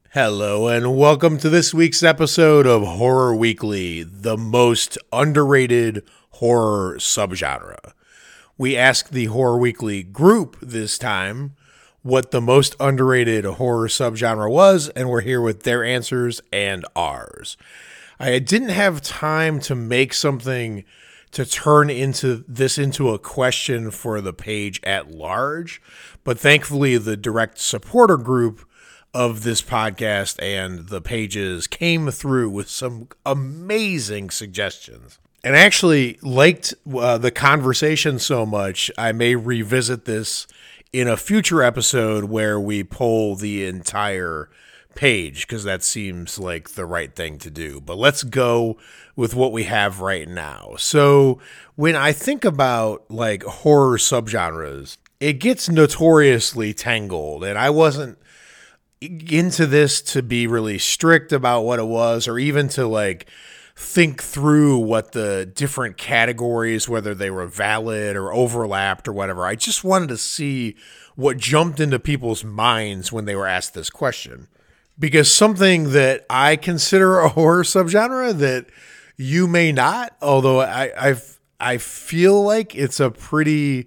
Hello and welcome to this week's episode of Horror Weekly, the most underrated horror subgenre. We asked the Horror Weekly group this time what the most underrated horror subgenre was, and we're here with their answers and ours. I didn't have time to make something to turn into a question for the page at large, but thankfully the direct supporter group of this podcast and the pages came through with some amazing suggestions. And I actually liked the conversation so much, I may revisit this in a future episode where we poll the entire page, because that seems like the right thing to do. But let's go with what we have right now. So when I think about like horror subgenres, it gets notoriously tangled, and I wasn't into this to be really strict about what it was, or even to like think through what the different categories, whether they were valid or overlapped or whatever. I just wanted to see what jumped into people's minds when they were asked this question. Because something that I consider a horror subgenre that you may not, although I feel like it's pretty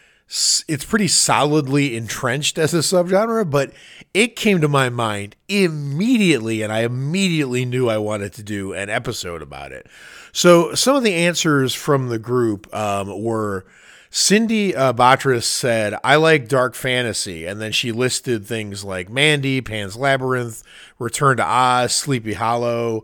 solidly entrenched as a subgenre, but it came to my mind immediately, and I immediately knew I wanted to do an episode about it. So some of the answers from the group were Cindy Batras said, I like dark fantasy, and then she listed things like Mandy, Pan's Labyrinth, Return to Oz, Sleepy Hollow.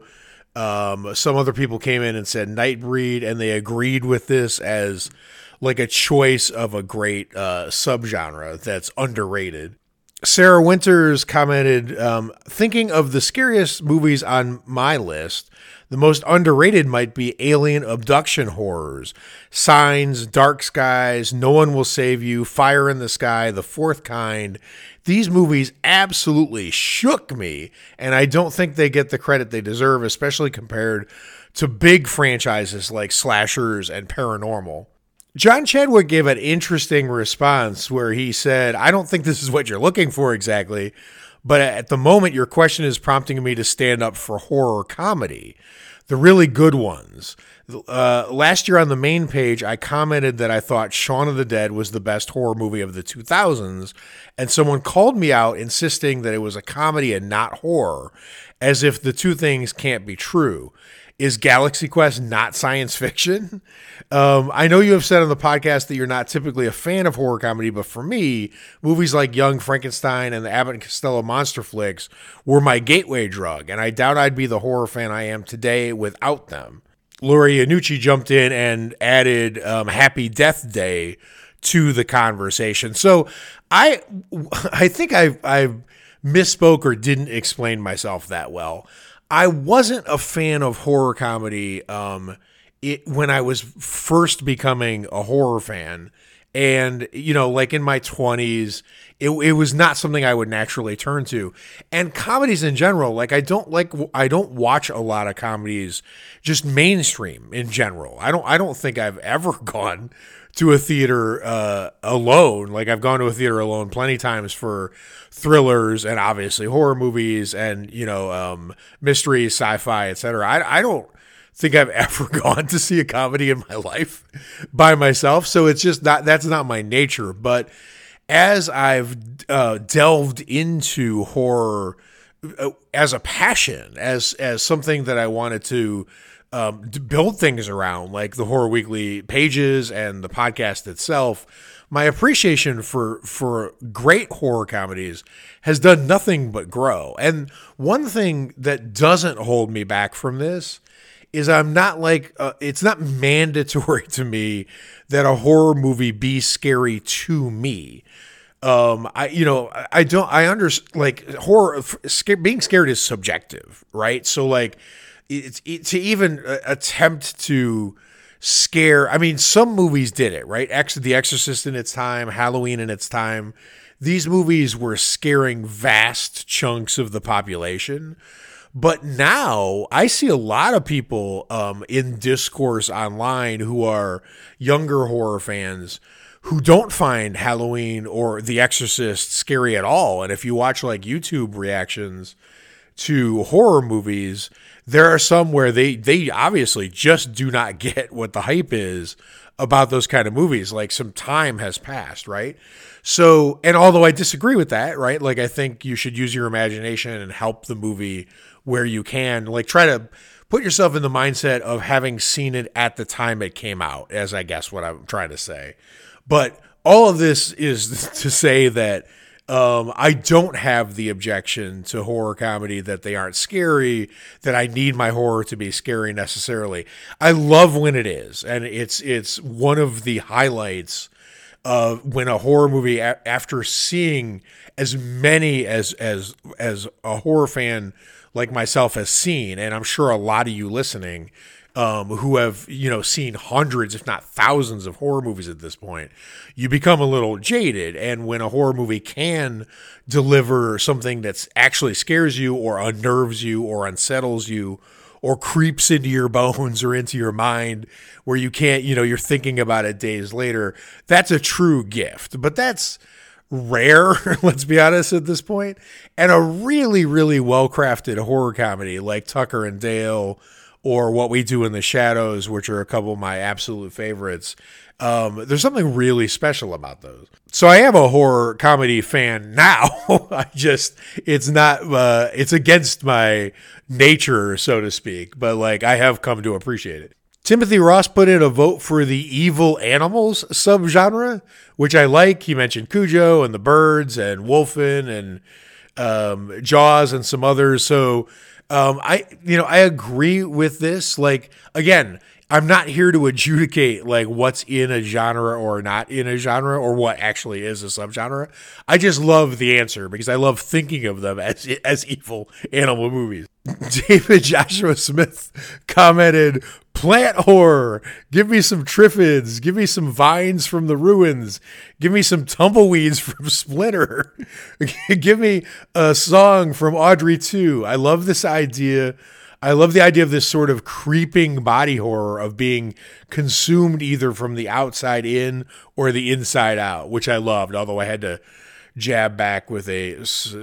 Some other people came in and said Nightbreed, and they agreed with this as like a choice of a great subgenre that's underrated. Sarah Winters commented, thinking of the scariest movies on my list, the most underrated might be alien abduction horrors. Signs, Dark Skies, No One Will Save You, Fire in the Sky, The Fourth Kind. These movies absolutely shook me, and I don't think they get the credit they deserve, especially compared to big franchises like slashers and paranormal. John Chadwick gave an interesting response where he said, I don't think this is what you're looking for exactly, but at the moment your question is prompting me to stand up for horror comedy, the really good ones. Last year on the main page, I commented that I thought Shaun of the Dead was the best horror movie of the 2000s, and someone called me out insisting that it was a comedy and not horror, as if the two things can't be true. Is Galaxy Quest not science fiction? I know you have said on the podcast that you're not typically a fan of horror comedy, but for me, movies like Young Frankenstein and the Abbott and Costello monster flicks were my gateway drug, and I doubt I'd be the horror fan I am today without them. Lori Iannucci jumped in and added Happy Death Day to the conversation. So I think I misspoke or didn't explain myself that well. I wasn't a fan of horror comedy when I was first becoming a horror fan. And, you know, like in my 20s, it was not something I would naturally turn to. And comedies in general, like I don't watch a lot of comedies, just mainstream in general. I don't think I've ever gone to a theater alone. Like I've gone to a theater alone plenty times for thrillers and obviously horror movies and, you know, mysteries, sci-fi, etc. I don't think I've ever gone to see a comedy in my life by myself. So it's just that's not my nature. But as I've delved into horror as a passion, as something that I wanted to build things around, like the Horror Weekly pages and the podcast itself, my appreciation for great horror comedies has done nothing but grow. And one thing that doesn't hold me back from this is I'm not like, it's not mandatory to me that a horror movie be scary to me. I understand, like, horror, being scared is subjective, right? So like to even attempt to scare, I mean, some movies did it, right? The Exorcist in its time, Halloween in its time, these movies were scaring vast chunks of the population. But now I see a lot of people in discourse online who are younger horror fans who don't find Halloween or The Exorcist scary at all. And if you watch like YouTube reactions to horror movies, there are some where they obviously just do not get what the hype is about those kind of movies. Like some time has passed, right? So, and although I disagree with that, right? Like I think you should use your imagination and help the movie where you can. Like try to put yourself in the mindset of having seen it at the time it came out, as I guess what I'm trying to say. But all of this is to say that I don't have the objection to horror comedy that they aren't scary, that I need my horror to be scary necessarily. I love when it is, and it's one of the highlights of when a horror movie, after seeing as many as a horror fan like myself has seen, and I'm sure a lot of you listening who have, seen hundreds, if not thousands of horror movies at this point, you become a little jaded. And when a horror movie can deliver something that's actually scares you or unnerves you or unsettles you or creeps into your bones or into your mind where you can't, you're thinking about it days later, that's a true gift. But that's rare, let's be honest at this point. And a really, really well-crafted horror comedy like Tucker and Dale or What We Do in the Shadows, which are a couple of my absolute favorites. There's something really special about those. So I am a horror comedy fan now. It's against my nature, so to speak, but like I have come to appreciate it. Timothy Ross put in a vote for the evil animals subgenre, which I like. He mentioned Cujo and the Birds and Wolfen and Jaws and some others. So I agree with this. Like, again, I'm not here to adjudicate like what's in a genre or not in a genre or what actually is a subgenre. I just love the answer because I love thinking of them as evil animal movies. David Joshua Smith commented, "Plant horror. Give me some triffids. Give me some vines from the ruins. Give me some tumbleweeds from Splinter. Give me a song from Audrey 2. I love this idea. I love the idea of this sort of creeping body horror of being consumed either from the outside in or the inside out, which I loved, although I had to jab back with a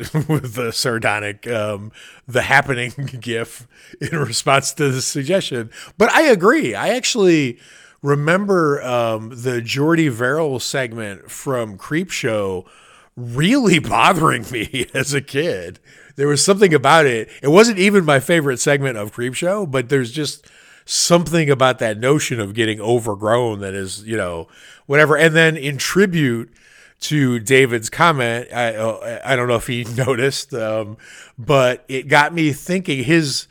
sardonic The Happening gif in response to the suggestion. But I agree. I actually remember the Jordy Verrill segment from Creepshow really bothering me as a kid. There was something about it. It wasn't even my favorite segment of Creepshow, but there's just something about that notion of getting overgrown that is, whatever. And then in tribute to David's comment, I don't know if he noticed, but it got me thinking. His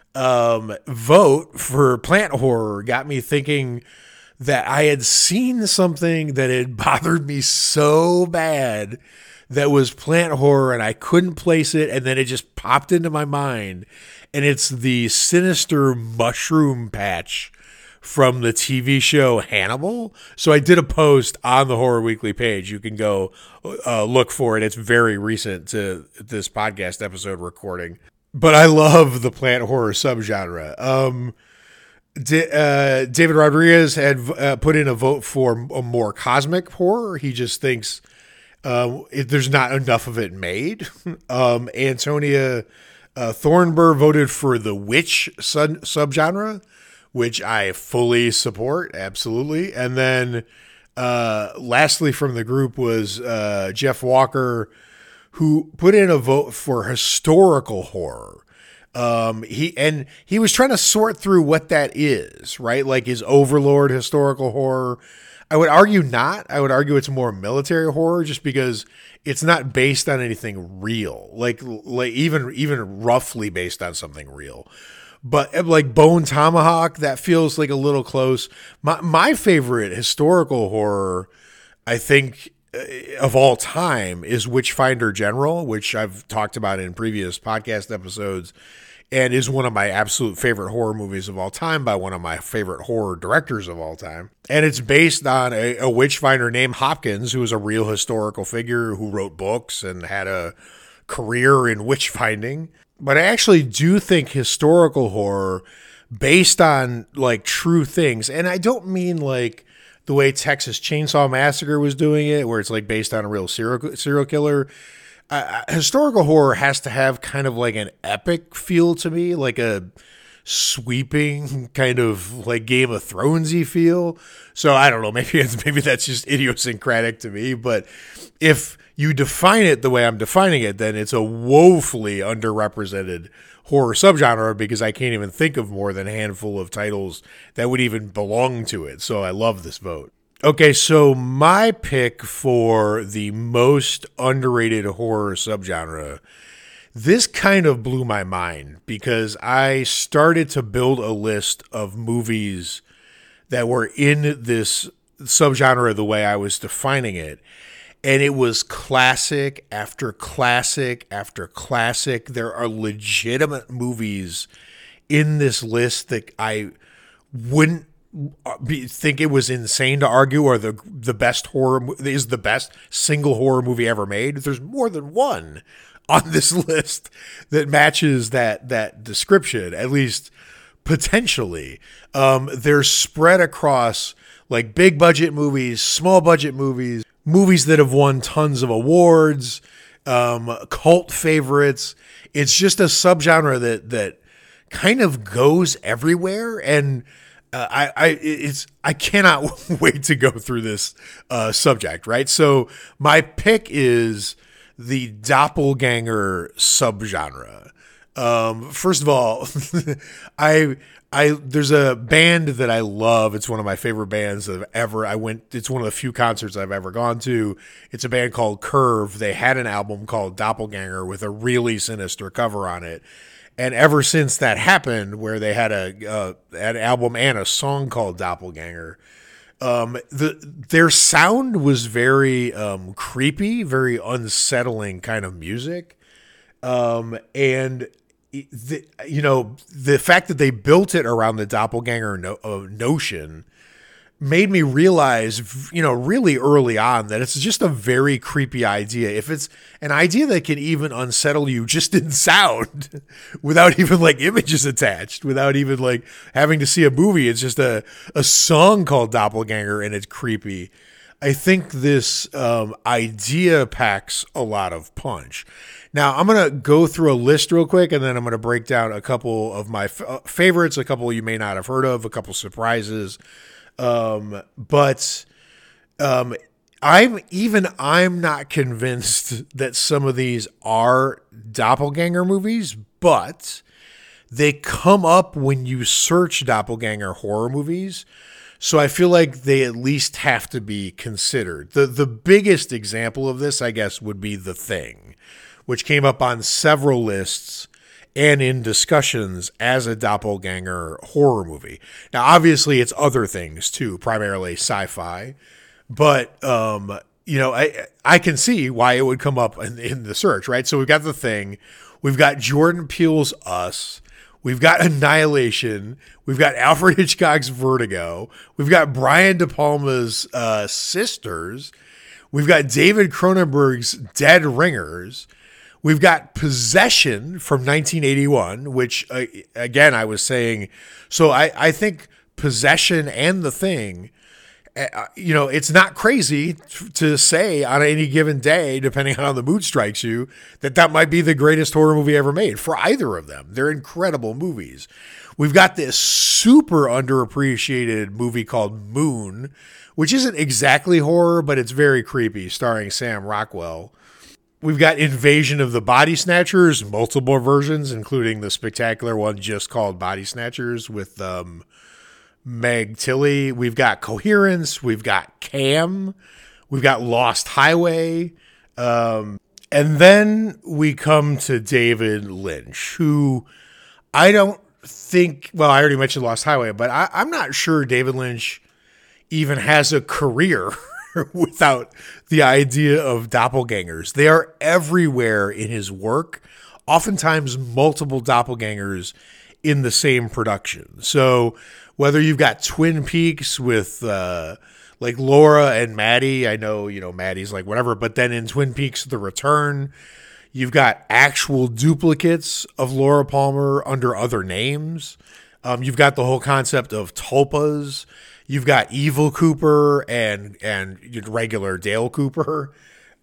vote for plant horror got me thinking that I had seen something that had bothered me so bad that was plant horror and I couldn't place it, and then it just popped into my mind, and it's the sinister mushroom patch from the TV show Hannibal. So I did a post on the Horror Weekly page. You can go look for it. It's very recent to this podcast episode recording. But I love the plant horror subgenre. David Rodriguez had put in a vote for a more cosmic horror. He just thinks there's not enough of it made. Antonia Thornburg voted for the witch subgenre, which I fully support, absolutely. And then lastly from the group was Jeff Walker, who put in a vote for historical horror. He was trying to sort through what that is, right? Like, is Overlord historical horror? I would argue not. I would argue it's more military horror, just because it's not based on anything real, like even roughly based on something real. But like Bone Tomahawk, that feels like a little close. My favorite historical horror, I think, of all time is Witchfinder General, which I've talked about in previous podcast episodes, and is one of my absolute favorite horror movies of all time by one of my favorite horror directors of all time. And it's based on a witchfinder named Hopkins, who was a real historical figure who wrote books and had a career in witch-finding. But I actually do think historical horror based on like true things, and I don't mean like the way Texas Chainsaw Massacre was doing it, where it's like based on a real serial killer. Historical horror has to have kind of like an epic feel to me, like a sweeping kind of like Game of Thronesy feel. So I don't know, maybe that's just idiosyncratic to me, but if you define it the way I'm defining it, then it's a woefully underrepresented horror subgenre, because I can't even think of more than a handful of titles that would even belong to it. So I love this vote. Okay, so my pick for the most underrated horror subgenre, this kind of blew my mind, because I started to build a list of movies that were in this subgenre the way I was defining it. And it was classic after classic after classic. There are legitimate movies in this list that I wouldn't think it was insane to argue are the best is the best single horror movie ever made. There's more than one on this list that matches that description, at least potentially. They're spread across like big budget movies, small budget movies, movies that have won tons of awards, cult favorites. It's just a subgenre that kind of goes everywhere, and I cannot wait to go through this subject, right? So my pick is the doppelganger subgenre. First of all, there's a band that I love. It's one of my favorite bands that it's one of the few concerts I've ever gone to. It's a band called Curve. They had an album called Doppelganger with a really sinister cover on it. And ever since that happened, where they had an album and a song called Doppelganger, their sound was very creepy, very unsettling kind of music. And the fact that they built it around the doppelganger notion made me realize, really early on, that it's just a very creepy idea. If it's an idea that can even unsettle you just in sound without even like images attached, without even like having to see a movie, it's just a song called Doppelganger and it's creepy. I think this idea packs a lot of punch. Now, I'm going to go through a list real quick, and then I'm going to break down a couple of my favorites, a couple you may not have heard of, a couple surprises. But I'm not convinced that some of these are doppelganger movies, but they come up when you search doppelganger horror movies. So I feel like they at least have to be considered. The biggest example of this, I guess, would be The Thing, which came up on several lists and in discussions as a doppelganger horror movie. Now, obviously, it's other things too, primarily sci-fi, but I can see why it would come up in the search, right? So we've got The Thing, we've got Jordan Peele's Us, we've got Annihilation, we've got Alfred Hitchcock's Vertigo, we've got Brian De Palma's Sisters, we've got David Cronenberg's Dead Ringers. We've got Possession from 1981, which, again, I was saying, so I think Possession and The Thing, it's not crazy to say on any given day, depending on how the mood strikes you, that might be the greatest horror movie ever made for either of them. They're incredible movies. We've got this super underappreciated movie called Moon, which isn't exactly horror, but it's very creepy, starring Sam Rockwell. We've got Invasion of the Body Snatchers, multiple versions, including the spectacular one just called Body Snatchers with Meg Tilly. We've got Coherence. We've got Cam. We've got Lost Highway. And then we come to David Lynch, who I don't think, well, I already mentioned Lost Highway, but I'm not sure David Lynch even has a career without the idea of doppelgangers. They are everywhere in his work, oftentimes multiple doppelgangers in the same production. So whether you've got Twin Peaks with like Laura and Maddie, I know, Maddie's like whatever, but then in Twin Peaks The Return, you've got actual duplicates of Laura Palmer under other names. You've got the whole concept of tulpas. You've got Evil Cooper and regular Dale Cooper.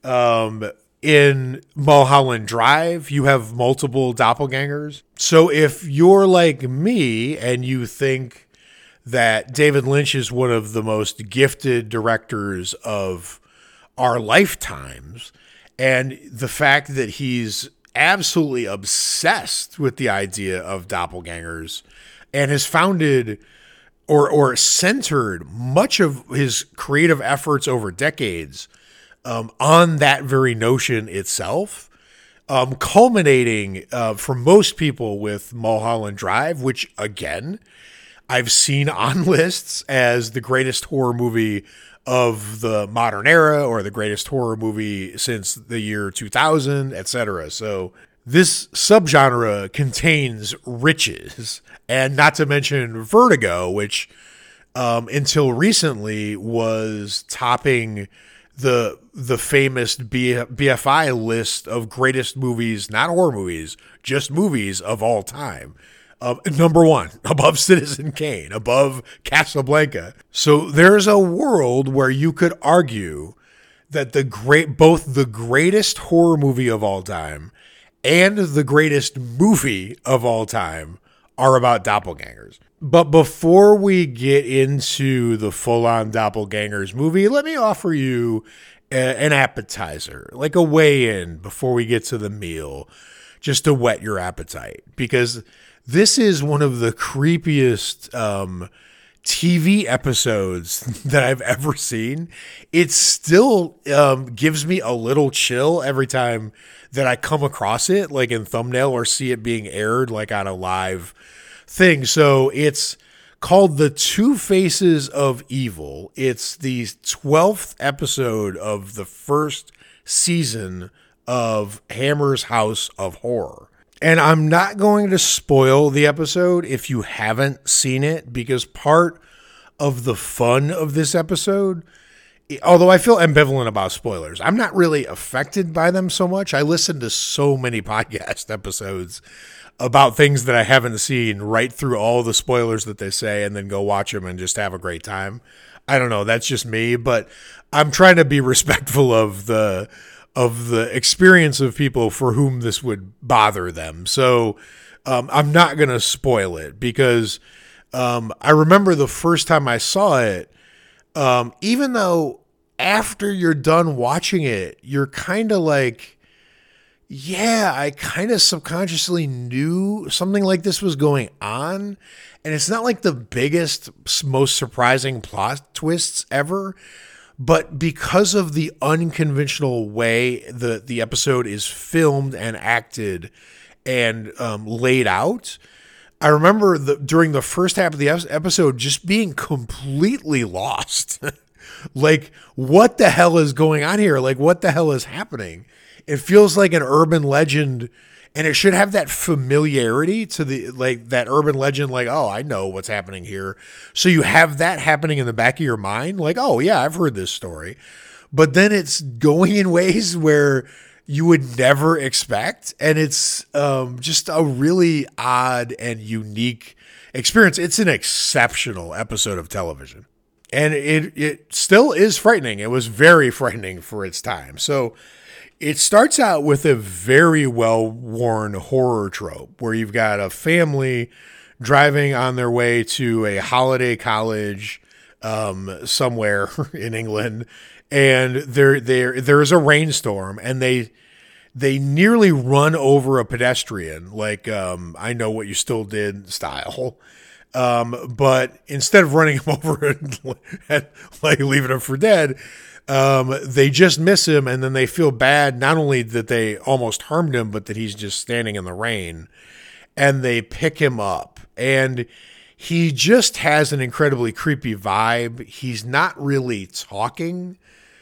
In Mulholland Drive, you have multiple doppelgangers. So if you're like me and you think that David Lynch is one of the most gifted directors of our lifetimes, and the fact that he's absolutely obsessed with the idea of doppelgangers and has founded or centered much of his creative efforts over decades on that very notion itself, culminating for most people with Mulholland Drive, which, again, I've seen on lists as the greatest horror movie of the modern era or the greatest horror movie since the year 2000, etc. So this subgenre contains riches, and not to mention Vertigo, which until recently was topping the famous BFI list of greatest movies, not horror movies, just movies of all time. Number one, above Citizen Kane, above Casablanca. So there's a world where you could argue that both the greatest horror movie of all time and the greatest movie of all time are about doppelgangers. But before we get into the full-on doppelgangers movie, let me offer you an appetizer, like a weigh-in before we get to the meal, just to whet your appetite. Because this is one of the creepiest TV episodes that I've ever seen. It still gives me a little chill every time that I come across it, like in thumbnail, or see it being aired like on a live thing. So it's called The Two Faces of Evil. It's the 12th episode of the first season of Hammer's House of Horror. And I'm not going to spoil the episode if you haven't seen it, because part of the fun of this episode, although I feel ambivalent about spoilers, I'm not really affected by them so much. I listen to so many podcast episodes about things that I haven't seen right through all the spoilers that they say and then go watch them and just have a great time. I don't know. That's just me, but I'm trying to be respectful of the experience of people for whom this would bother them. So I'm not going to spoil it, because I remember the first time I saw it, even though after you're done watching it, you're kind of like, yeah, I kind of subconsciously knew something like this was going on. And it's not like the biggest, most surprising plot twists ever. But because of the unconventional way the episode is filmed and acted and laid out, I remember during the first half of the episode just being completely lost. Like, what the hell is going on here? Like, what the hell is happening? It feels like an urban legend, and it should have that familiarity to that urban legend, like, oh, I know what's happening here. So you have that happening in the back of your mind, like, oh, yeah, I've heard this story. But then it's going in ways where you would never expect, and it's just a really odd and unique experience. It's an exceptional episode of television, and it still is frightening. It was very frightening for its time. So it starts out with a very well-worn horror trope where you've got a family driving on their way to a holiday college somewhere in England, and there is a rainstorm, and they nearly run over a pedestrian, like I Know What You Still Did style. But instead of running him over and like leaving him for dead, they just miss him, and then they feel bad, not only that they almost harmed him, but that he's just standing in the rain, and they pick him up, and he just has an incredibly creepy vibe. He's not really talking,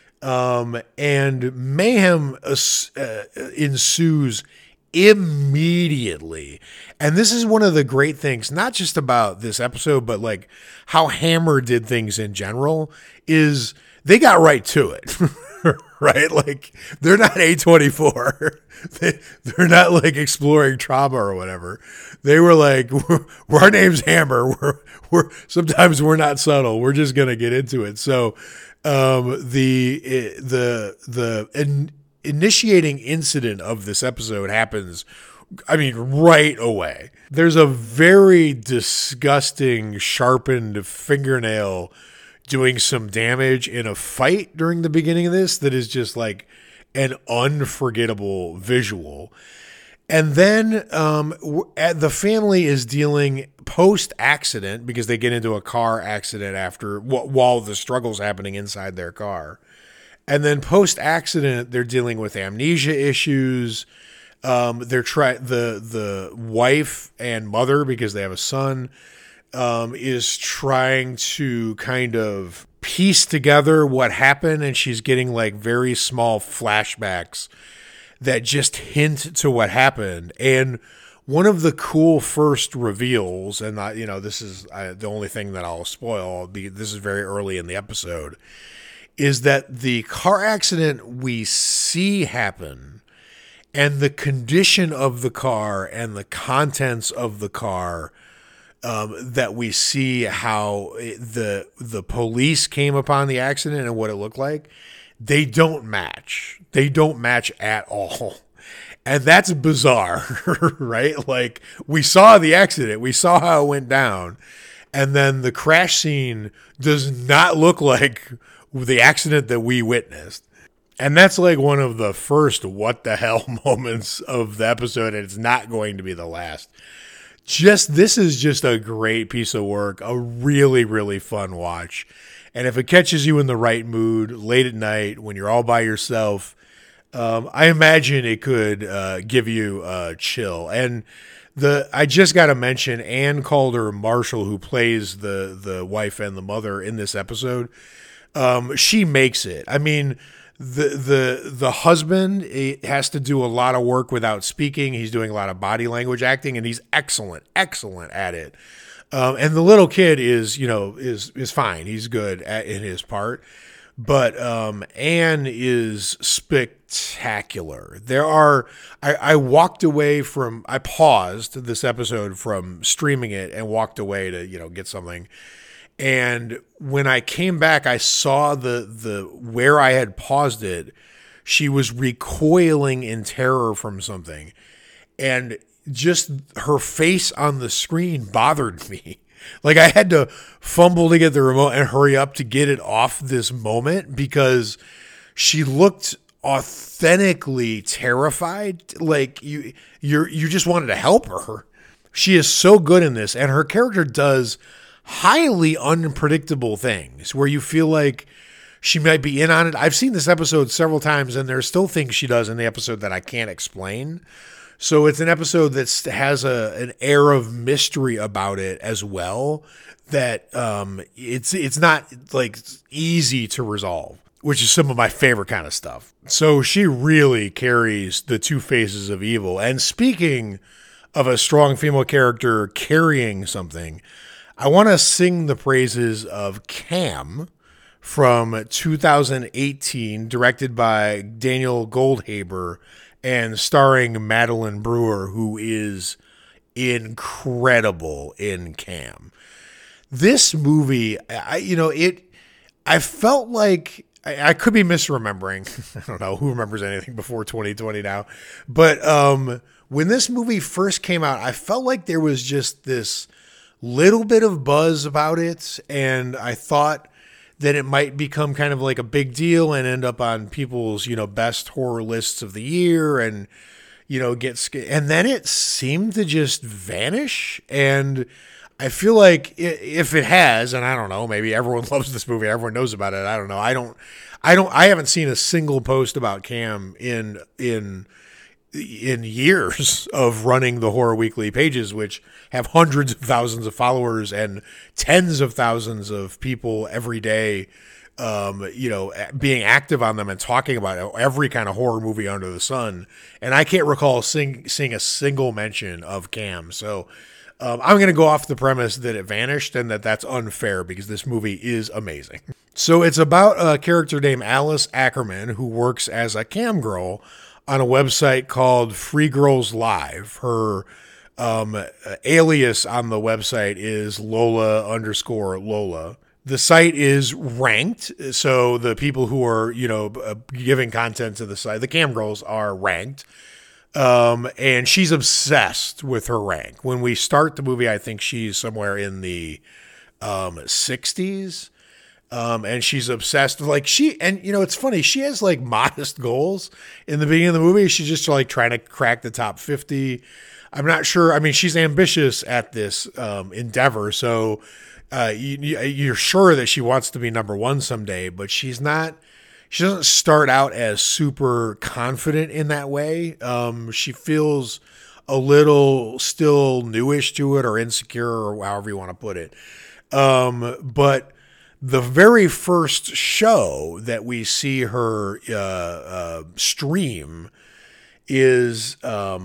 and mayhem ensues immediately. And this is one of the great things, not just about this episode, but like how Hammer did things in general, is they got right to it. right? Like they're not A24. They're not like exploring trauma or whatever. They were like, our name's Hammer. Sometimes we're not subtle. We're just gonna get into it. So, the initiating incident of this episode happens, I mean, right away. There's a very disgusting sharpened fingernail doing some damage in a fight during the beginning of this that is just like an unforgettable visual. And then the family is dealing post-accident because they get into a car accident after while the struggle's happening inside their car. And then post-accident, they're dealing with amnesia issues. The wife and mother, because they have a son, is trying to kind of piece together what happened, and she's getting like very small flashbacks that just hint to what happened. And one of the cool first reveals, and this is the only thing that I'll spoil, this is very early in the episode, is that the car accident we see happen and the condition of the car and the contents of the car, that we see how the police came upon the accident and what it looked like, they don't match. They don't match at all. And that's bizarre, right? Like, we saw the accident. We saw how it went down. And then the crash scene does not look like the accident that we witnessed. And that's like one of the first what the hell moments of the episode, and it's not going to be the last. This is just a great piece of work, a really, really fun watch. And if it catches you in the right mood late at night when you're all by yourself, I imagine it could give you a chill. And I just got to mention Ann Calder Marshall, who plays the wife and the mother in this episode. She makes it. I mean, the husband has to do a lot of work without speaking. He's doing a lot of body language acting, and he's excellent at it. And the little kid is fine. He's good in his part. But Anne is spectacular. I walked away I paused this episode from streaming it and walked away to, get something. And when I came back, I saw the where I had paused it. She was recoiling in terror from something. And just her face on the screen bothered me. Like, I had to fumble to get the remote and hurry up to get it off this moment because she looked authentically terrified. Like, you just wanted to help her. She is so good in this, and her character does highly unpredictable things where you feel like she might be in on it. I've seen this episode several times, and there's still things she does in the episode that I can't explain. So it's an episode that has an air of mystery about it as well, that it's not like easy to resolve, which is some of my favorite kind of stuff. So she really carries the two faces of evil. And speaking of a strong female character carrying something, I want to sing the praises of Cam from 2018, directed by Daniel Goldhaber and starring Madeline Brewer, who is incredible in Cam. This movie, I felt like I could be misremembering. I don't know who remembers anything before 2020 now. But when this movie first came out, I felt like there was just this little bit of buzz about it. And I thought that it might become kind of like a big deal and end up on people's, best horror lists of the year and, and then it seemed to just vanish. And I feel like if it has, and I don't know, maybe everyone loves this movie, everyone knows about it. I don't know. I haven't seen a single post about Cam in years of running the Horror Weekly pages, which have hundreds of thousands of followers and tens of thousands of people every day, being active on them and talking about every kind of horror movie under the sun. And I can't recall seeing a single mention of Cam. So I'm going to go off the premise that it vanished and that's unfair because this movie is amazing. So it's about a character named Alice Ackerman who works as a cam girl on a website called Free Girls Live. Her alias on the website is Lola_Lola. The site is ranked, so the people who are, giving content to the site, the cam girls, are ranked. And she's obsessed with her rank. When we start the movie, I think she's somewhere in the 60s. And she's obsessed with it's funny. She has like modest goals in the beginning of the movie. She's just like trying to crack the top 50. I'm not sure. I mean, she's ambitious at this endeavor. So you're sure that she wants to be number one someday, but she's not. She doesn't start out as super confident in that way. She feels a little still newish to it, or insecure, or however you want to put it. But the very first show that we see her stream is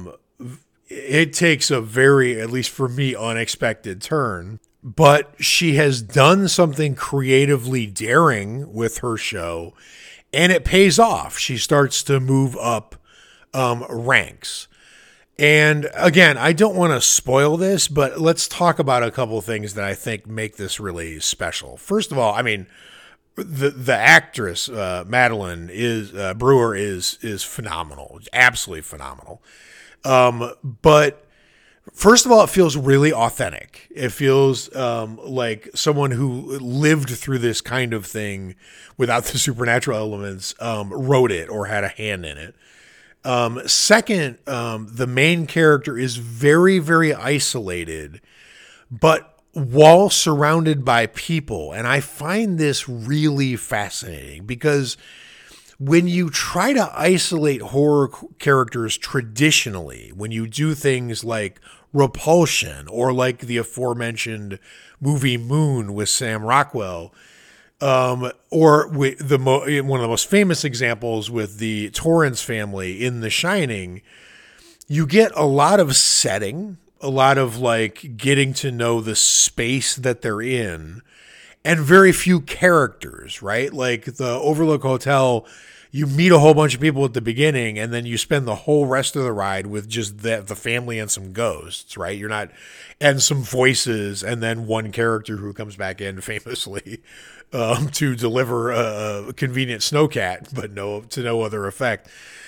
it takes a very, at least for me, unexpected turn. But she has done something creatively daring with her show, and it pays off. She starts to move up ranks. And again, I don't want to spoil this, but let's talk about a couple of things that I think make this really special. First of all, I mean, the actress Madeline Brewer is phenomenal, absolutely phenomenal. But first of all, it feels really authentic. It feels like someone who lived through this kind of thing without the supernatural elements wrote it or had a hand in it. Second, the main character is very, very isolated, but while surrounded by people. And I find this really fascinating because when you try to isolate horror characters traditionally, when you do things like Repulsion or like the aforementioned movie Moon with Sam Rockwell, or with one of the most famous examples with the Torrance family in The Shining, you get a lot of setting, a lot of like getting to know the space that they're in, and very few characters, right? Like the Overlook Hotel, you meet a whole bunch of people at the beginning, and then you spend the whole rest of the ride with just the family and some ghosts, right? And some voices, and then one character who comes back in famously to deliver a convenient snowcat, but to no other effect.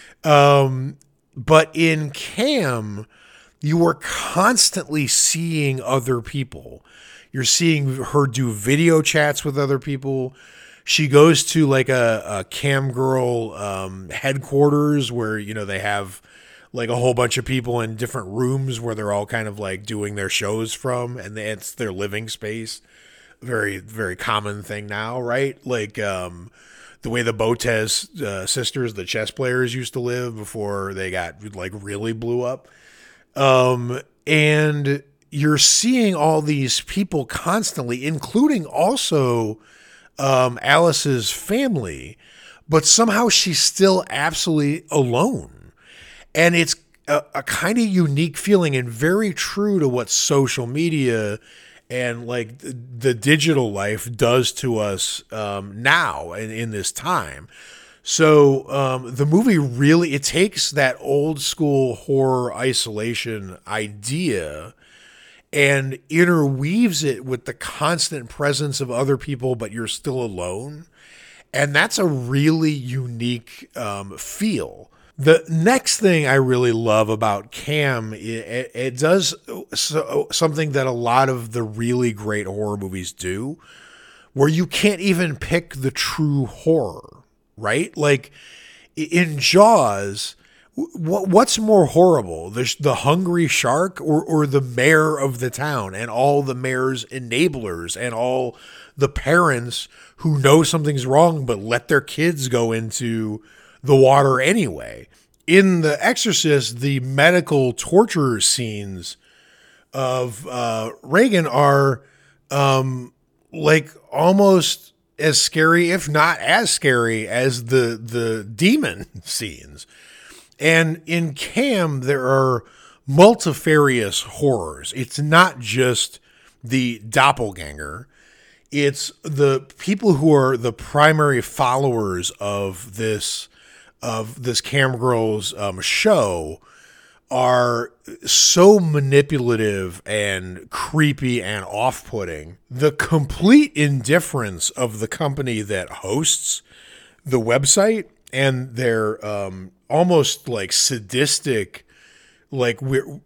But in Cam, you are constantly seeing other people. You're seeing her do video chats with other people. She goes to like a cam girl headquarters where, they have like a whole bunch of people in different rooms where they're all kind of like doing their shows from, and it's their living space. Very, very common thing now, right? Like the way the Botez sisters, the chess players, used to live before they got like really blew up. And you're seeing all these people constantly, including also Alice's family, but somehow she's still absolutely alone. And it's a kind of unique feeling and very true to what social media and like the digital life does to us now in this time. So the movie really, it takes that old school horror isolation idea and interweaves it with the constant presence of other people, but you're still alone. And that's a really unique feel. The next thing I really love about Cam, it does something that a lot of the really great horror movies do, where you can't even pick the true horror, right? Like in Jaws, what's more horrible, the hungry shark or the mayor of the town and all the mayor's enablers and all the parents who know something's wrong but let their kids go into the water anyway? In The Exorcist, the medical torture scenes of Regan are like almost as scary, if not as scary, as the demon scenes. And in Cam, there are multifarious horrors. It's not just the doppelganger. It's the people who are the primary followers of this Cam Girls show are so manipulative and creepy and off-putting. The complete indifference of the company that hosts the website and their almost like sadistic, like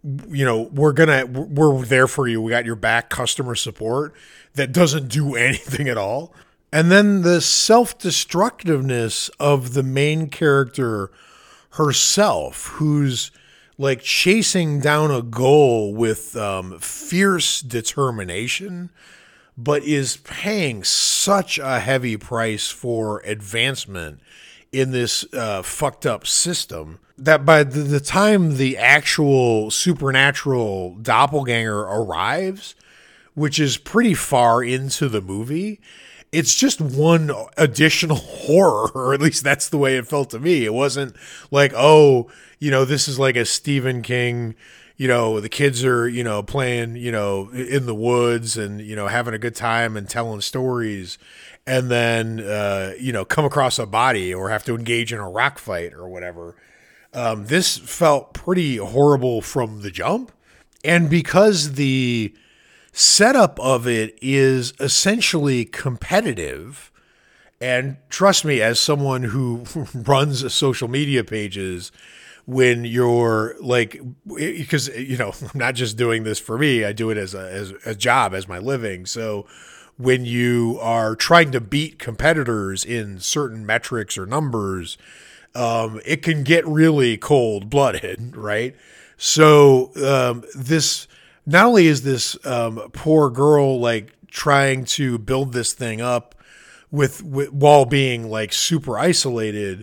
we're there for you, we got your back customer support that doesn't do anything at all. And then the self-destructiveness of the main character herself, who's like chasing down a goal with fierce determination, but is paying such a heavy price for advancement in this fucked up system that by the time the actual supernatural doppelganger arrives, which is pretty far into the movie, it's just one additional horror, or at least that's the way it felt to me. It wasn't like, oh, this is like a Stephen King, the kids are, playing, in the woods and, having a good time and telling stories, and then, come across a body or have to engage in a rock fight or whatever. This felt pretty horrible from the jump. And because the setup of it is essentially competitive, and trust me, as someone who runs social media pages, when you're like, because I'm not just doing this for me, I do it as a job, as my living. So when you are trying to beat competitors in certain metrics or numbers, it can get really cold-blooded, right? So this. Not only is this poor girl like trying to build this thing up with while being like super isolated,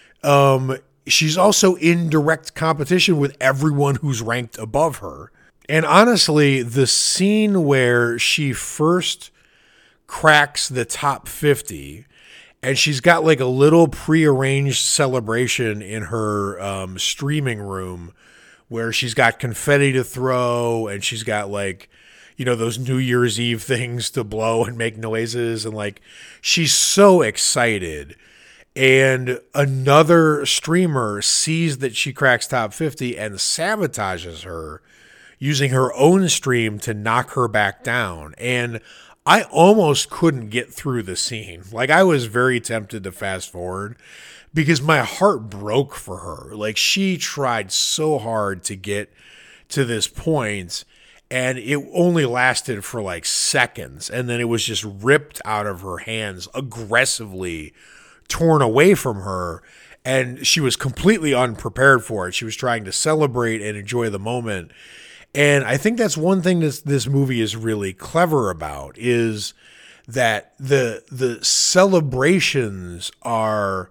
she's also in direct competition with everyone who's ranked above her. And honestly, the scene where she first cracks the top 50 and she's got like a little prearranged celebration in her streaming room, where she's got confetti to throw and she's got like, those New Year's Eve things to blow and make noises. And like, she's so excited. And another streamer sees that she cracks top 50 and sabotages her using her own stream to knock her back down. And I almost couldn't get through the scene. Like, I was very tempted to fast forward, because my heart broke for her. Like, she tried so hard to get to this point, and it only lasted for like seconds. And then it was just ripped out of her hands, aggressively torn away from her. And she was completely unprepared for it. She was trying to celebrate and enjoy the moment. And I think that's one thing this movie is really clever about, is that the celebrations are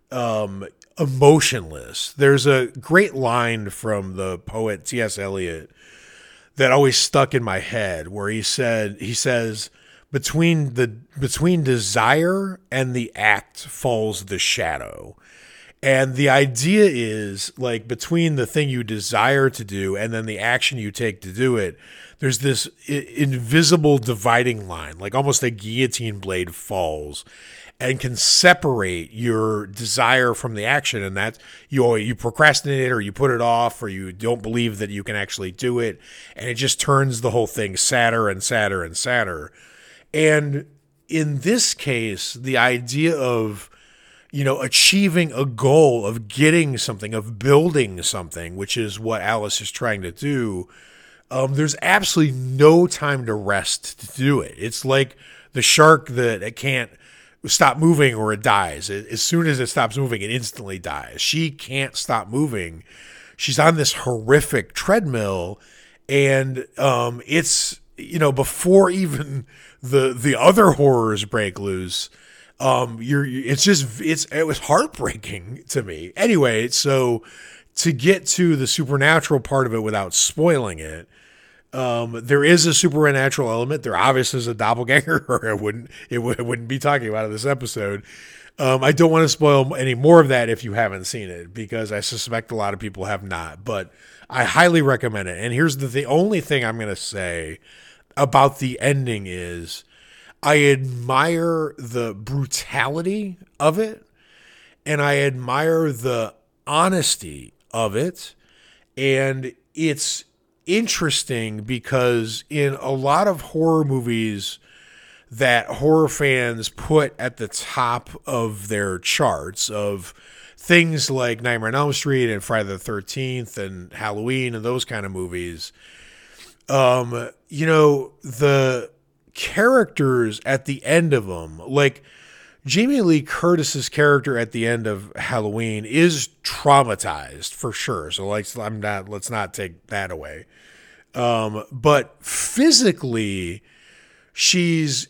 emotionless. There's a great line from the poet T.S. Eliot that always stuck in my head, where he says, between desire and the act falls the shadow. And the idea is, like, between the thing you desire to do and then the action you take to do it, there's this invisible dividing line, like almost a guillotine blade falls and can separate your desire from the action. And that you procrastinate, or you put it off, or you don't believe that you can actually do it. And it just turns the whole thing sadder and sadder and sadder. And in this case, the idea of, achieving a goal, of getting something, of building something, which is what Alice is trying to do, there's absolutely no time to rest to do it. It's like the shark that it can't stop moving or it dies. As soon as it stops moving, it instantly dies. She can't stop moving. She's on this horrific treadmill, and it's, before even the other horrors break loose, it was heartbreaking to me. Anyway, so to get to the supernatural part of it without spoiling it, there is a supernatural element. There obviously is a doppelganger, or it wouldn't be talking about it in this episode. I don't want to spoil any more of that if you haven't seen it, because I suspect a lot of people have not, but I highly recommend it. And here's the only thing I'm going to say about the ending is, I admire the brutality of it, and I admire the honesty of it. And it's interesting because in a lot of horror movies that horror fans put at the top of their charts of things like Nightmare on Elm Street and Friday the 13th and Halloween and those kind of movies, the characters at the end of them, like Jamie Lee Curtis's character at the end of Halloween is traumatized for sure. So let's not take that away. But physically, she's,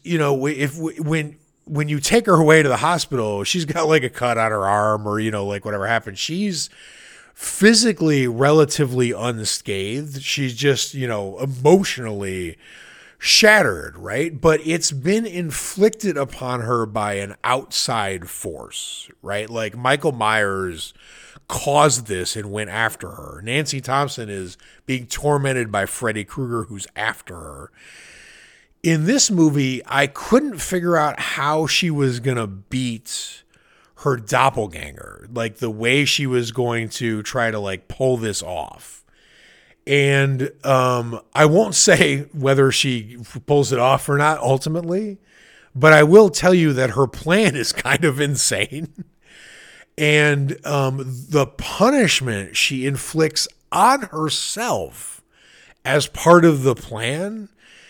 when you take her away to the hospital, she's got like a cut on her arm or, like whatever happened. She's physically relatively unscathed. She's just, emotionally shattered, right? But it's been inflicted upon her by an outside force, right? Like Michael Myers caused this and went after her. Nancy Thompson is being tormented by Freddy Krueger, who's after her. In this movie, I couldn't figure out how she was going to beat her doppelganger, like the way she was going to try to like pull this off. And I won't say whether she pulls it off or not ultimately, but I will tell you that her plan is kind of insane. And the punishment she inflicts on herself as part of the plan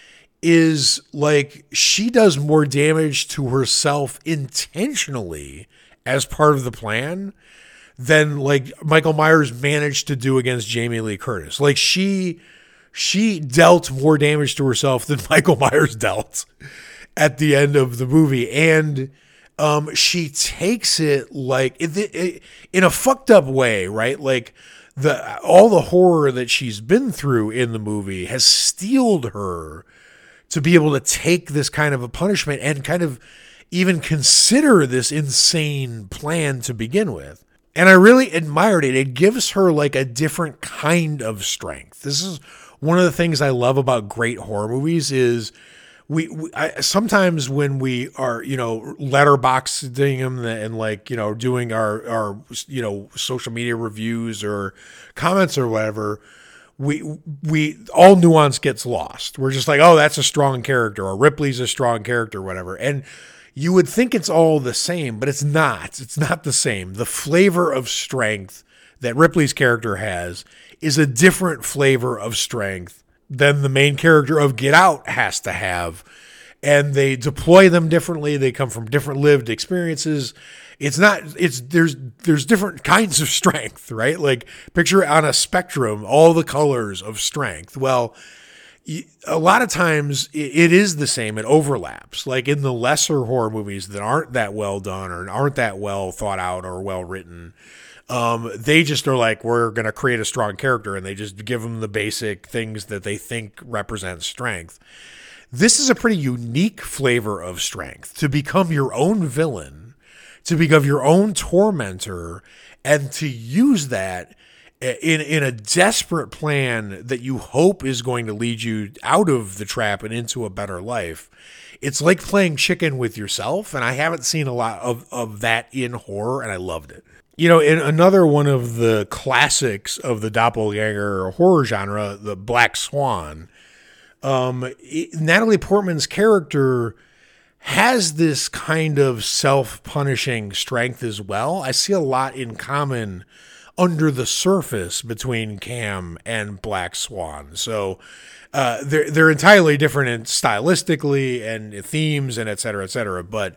is like she does more damage to herself intentionally as part of the plan than like Michael Myers managed to do against Jamie Lee Curtis. Like she dealt more damage to herself than Michael Myers dealt at the end of the movie. And she takes it like in a fucked up way, right? Like all the horror that she's been through in the movie has steeled her to be able to take this kind of a punishment and kind of even consider this insane plan to begin with. And I really admired it. It gives her like a different kind of strength. This is one of the things I love about great horror movies is sometimes when we are, letterboxing them and like, doing our social media reviews or comments or whatever, we all nuance gets lost. We're just like, oh, that's a strong character, or Ripley's a strong character, or whatever. And you would think it's all the same, but it's not. It's not the same. The flavor of strength that Ripley's character has is a different flavor of strength than the main character of Get Out has to have. And they deploy them differently. They come from different lived experiences. There's different kinds of strength, right? Like picture on a spectrum, all the colors of strength. Well, a lot of times it is the same. It overlaps. Like in the lesser horror movies that aren't that well done or aren't that well thought out or well written, they just are like, we're going to create a strong character, and they just give them the basic things that they think represent strength. This is a pretty unique flavor of strength, to become your own villain, to become your own tormentor, and to use that in a desperate plan that you hope is going to lead you out of the trap and into a better life. It's like playing chicken with yourself, and I haven't seen a lot of that in horror, and I loved it. In another one of the classics of the doppelganger horror genre, the Black Swan, Natalie Portman's character has this kind of self-punishing strength as well. I see a lot in common under the surface between Cam and Black Swan. So they're entirely different in stylistically and themes and et cetera, but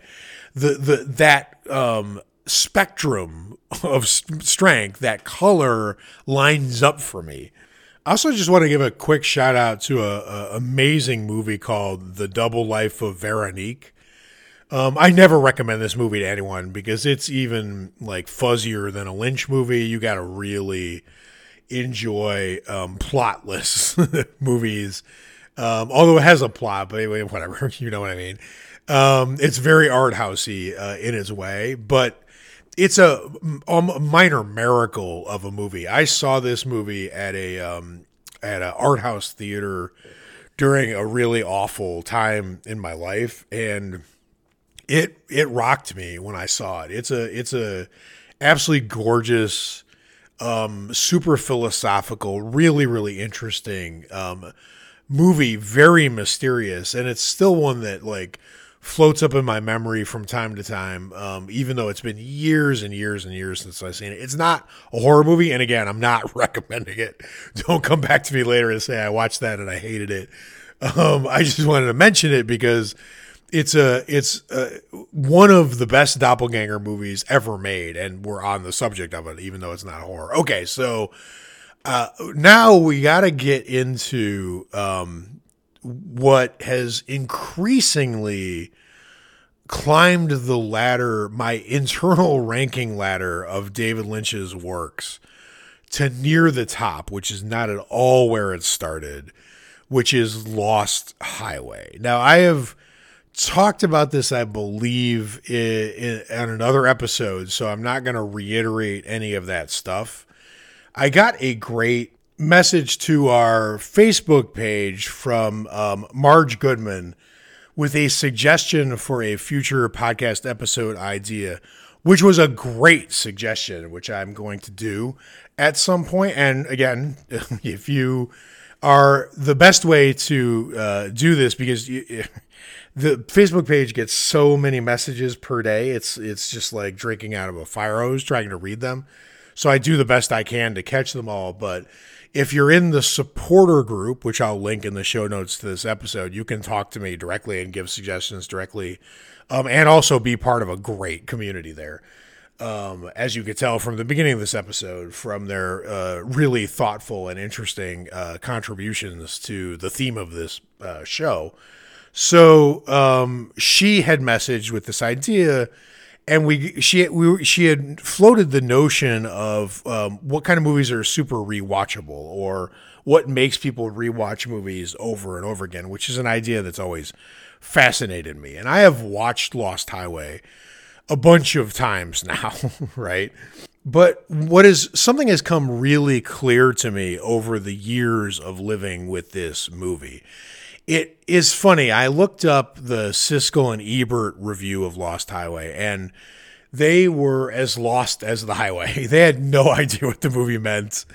that spectrum of strength, that color lines up for me. I also just want to give a quick shout out to a amazing movie called The Double Life of Veronique. I never recommend this movie to anyone because it's even like fuzzier than a Lynch movie. You got to really enjoy plotless movies, although it has a plot, but anyway, whatever, you know what I mean. It's very art housey in its way, but it's a minor miracle of a movie. I saw this movie at a art house theater during a really awful time in my life, and it rocked me when I saw it. It's a absolutely gorgeous, super philosophical, really, really interesting movie, very mysterious, and it's still one that like floats up in my memory from time to time, even though it's been years and years and years since I've seen it. It's not a horror movie, and again, I'm not recommending it. Don't come back to me later and say I watched that and I hated it. I just wanted to mention it because it's one of the best doppelganger movies ever made, and we're on the subject of it, even though it's not horror. Okay, so now we got to get into what has increasingly climbed the ladder, my internal ranking ladder of David Lynch's works, to near the top, which is not at all where it started, which is Lost Highway. Now, I have talked about this, I believe, on another episode, so I'm not going to reiterate any of that stuff. I got a great message to our Facebook page from Marge Goodman with a suggestion for a future podcast episode idea, which was a great suggestion, which I'm going to do at some point. And again, if you are the best way to do this, because the Facebook page gets so many messages per day, it's just like drinking out of a fire hose trying to read them. So I do the best I can to catch them all. But if you're in the supporter group, which I'll link in the show notes to this episode, you can talk to me directly and give suggestions directly, and also be part of a great community there. As you could tell from the beginning of this episode, from their really thoughtful and interesting contributions to the theme of this show. So she had messaged with this idea, and she had floated the notion of what kind of movies are super rewatchable, or what makes people rewatch movies over and over again, which is an idea that's always fascinated me. And I have watched Lost Highway a bunch of times now, right? But something has come really clear to me over the years of living with this movie. It is funny. I looked up the Siskel and Ebert review of Lost Highway, and they were as lost as the highway. They had no idea what the movie meant.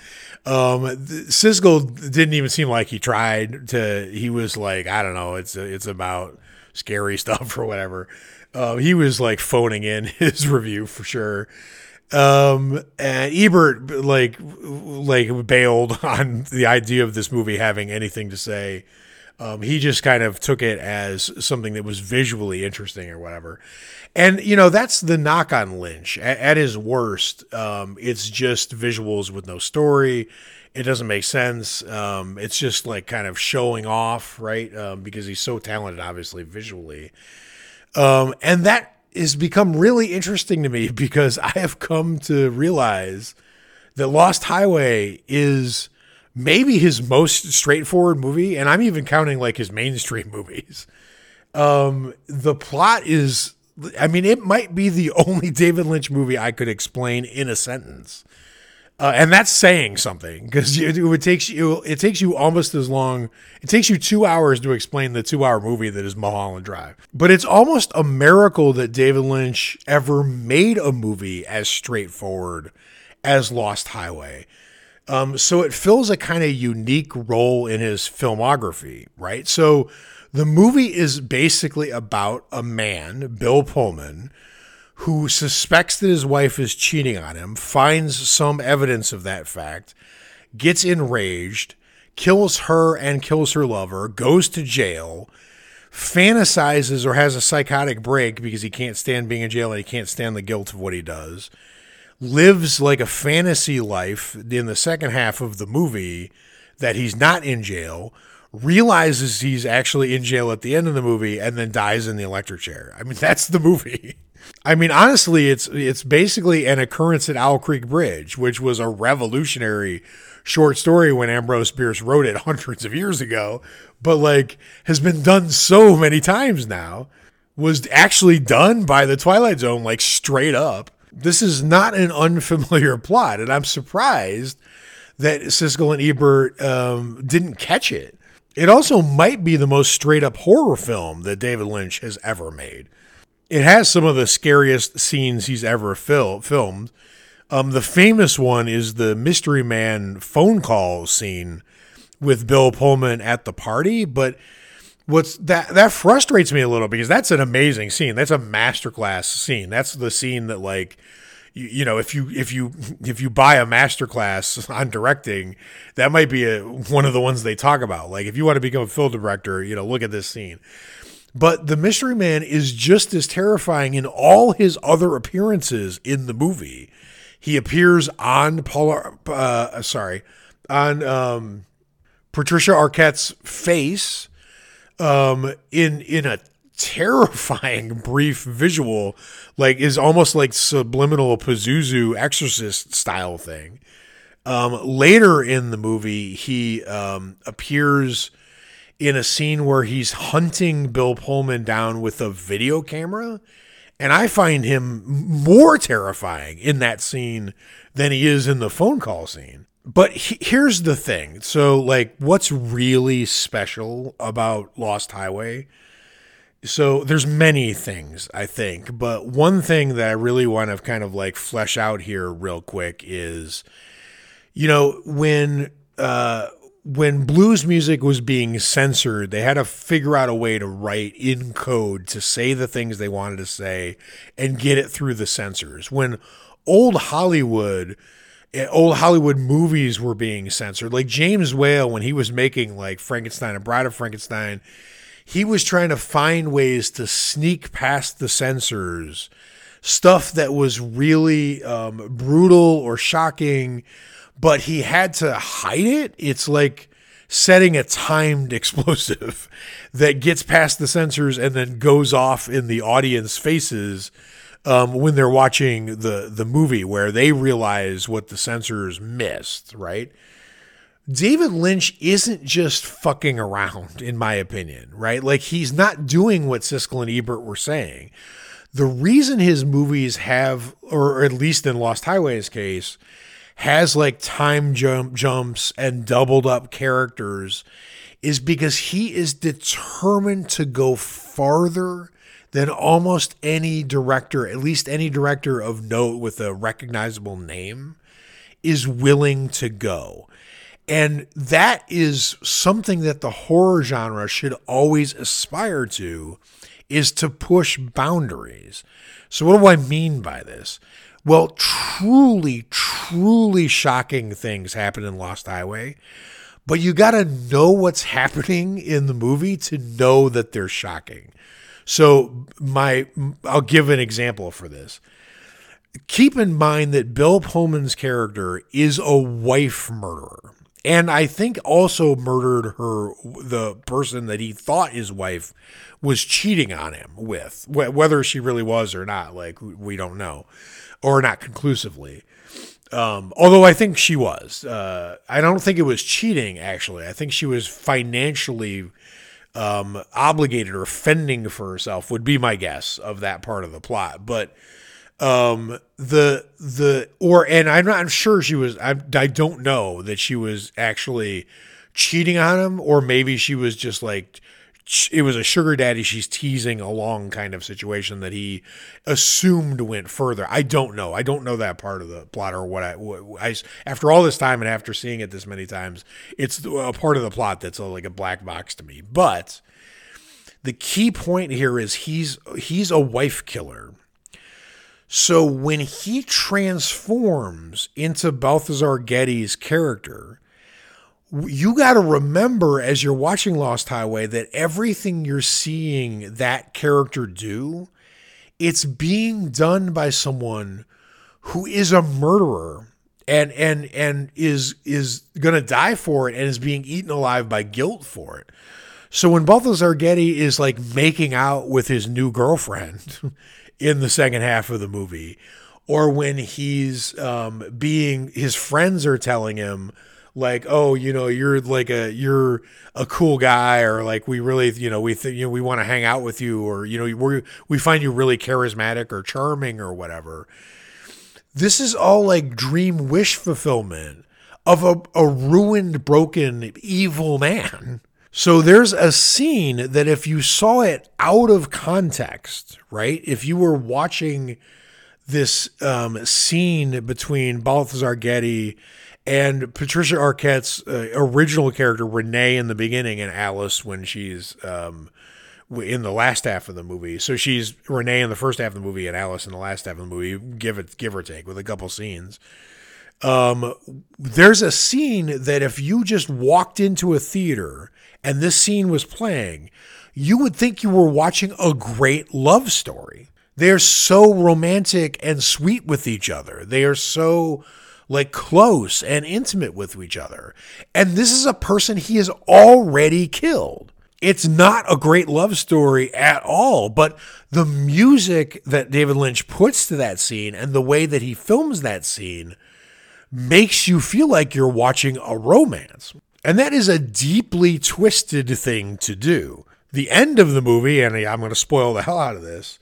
Siskel didn't even seem like he tried to. He was like, I don't know, it's about scary stuff or whatever. He was like phoning in his review for sure. And Ebert like bailed on the idea of this movie having anything to say. He just kind of took it as something that was visually interesting or whatever. And, that's the knock on Lynch. At his worst, it's just visuals with no story. It doesn't make sense. It's just like kind of showing off, right? Because he's so talented, obviously, visually. And that has become really interesting to me, because I have come to realize that Lost Highway is maybe his most straightforward movie, and I'm even counting like his mainstream movies. The plot is, it might be the only David Lynch movie I could explain in a sentence. And that's saying something, because it takes you almost as long. It takes you 2 hours to explain the 2-hour movie that is Mulholland Drive. But it's almost a miracle that David Lynch ever made a movie as straightforward as Lost Highway. So it fills a kind of unique role in his filmography, right? So the movie is basically about a man, Bill Pullman, who suspects that his wife is cheating on him, finds some evidence of that fact, gets enraged, kills her and kills her lover, goes to jail, fantasizes or has a psychotic break because he can't stand being in jail and he can't stand the guilt of what he does, lives like a fantasy life in the second half of the movie that he's not in jail, realizes he's actually in jail at the end of the movie, and then dies in the electric chair. That's the movie. Honestly, it's basically an occurrence at Owl Creek Bridge, which was a revolutionary short story when Ambrose Bierce wrote it hundreds of years ago, but like has been done so many times now, was actually done by the Twilight Zone, like straight up. This is not an unfamiliar plot, and I'm surprised that Siskel and Ebert didn't catch it. It also might be the most straight up horror film that David Lynch has ever made. It has some of the scariest scenes he's ever filmed. The famous one is the Mystery Man phone call scene with Bill Pullman at the party. But that frustrates me a little because that's an amazing scene. That's a masterclass scene. That's the scene that, like, you know, if you buy a masterclass on directing, that might be one of the ones they talk about. Like, if you want to become a film director, you know, look at this scene. But the Mystery Man is just as terrifying in all his other appearances in the movie. He appears on Patricia Arquette's face in a terrifying brief visual, like is almost like subliminal Pazuzu Exorcist style thing. Later in the movie, he appears in a scene where he's hunting Bill Pullman down with a video camera. And I find him more terrifying in that scene than he is in the phone call scene. But here's the thing. So, like, what's really special about Lost Highway? So there's many things, I think. But one thing that I really want to kind of like flesh out here real quick is, you know, when blues music was being censored, they had to figure out a way to write in code to say the things they wanted to say and get it through the censors. When old Hollywood movies were being censored, like James Whale, when he was making like Frankenstein and Bride of Frankenstein, he was trying to find ways to sneak past the censors, stuff that was really brutal or shocking, but he had to hide it. It's like setting a timed explosive that gets past the censors and then goes off in the audience faces when they're watching the movie, where they realize what the censors missed, right? David Lynch isn't just fucking around, in my opinion, right? Like, he's not doing what Siskel and Ebert were saying. The reason his movies have, or at least in Lost Highway's case, has like time jumps and doubled up characters is because he is determined to go farther than almost any director, at least any director of note with a recognizable name, is willing to go. And that is something that the horror genre should always aspire to, is to push boundaries. So what do I mean by this? Well, truly, truly shocking things happen in Lost Highway, but you got to know what's happening in the movie to know that they're shocking. So I'll give an example for this. Keep in mind that Bill Pullman's character is a wife murderer. And I think also murdered the person that he thought his wife was cheating on him with. Whether she really was or not, like, we don't know. Or not conclusively. Although I think she was. I don't think it was cheating, actually. I think she was financially obligated or fending for herself, would be my guess of that part of the plot. But and I'm sure she was, I don't know that she was actually cheating on him, or maybe she was just like, it was a sugar daddy she's teasing along kind of situation that he assumed went further. I don't know. I don't know that part of the plot, or what I after all this time and after seeing it this many times, it's a part of the plot that's like a black box to me. But the key point here is he's a wife killer. So when he transforms into Balthazar Getty's character, you got to remember as you're watching Lost Highway that everything you're seeing that character do, it's being done by someone who is a murderer and is going to die for it and is being eaten alive by guilt for it. So when Balthazar Getty is like making out with his new girlfriend in the second half of the movie, or when he's his friends are telling him, like, oh, you know, you're a cool guy, or like, we really, you know, we want to hang out with you, or, you know, we find you really charismatic or charming or whatever. This is all like dream wish fulfillment of a ruined, broken, evil man. So there's a scene that if you saw it out of context, right? If you were watching this scene between Balthazar Getty and Patricia Arquette's original character, Renee, in the beginning, and Alice when she's in the last half of the movie. So she's Renee in the first half of the movie and Alice in the last half of the movie, give or take, with a couple scenes. There's a scene that if you just walked into a theater and this scene was playing, you would think you were watching a great love story. They're so romantic and sweet with each other. They are so like close and intimate with each other. And this is a person he has already killed. It's not a great love story at all, but the music that David Lynch puts to that scene and the way that he films that scene makes you feel like you're watching a romance. And that is a deeply twisted thing to do. The end of the movie, and I'm going to spoil the hell out of this,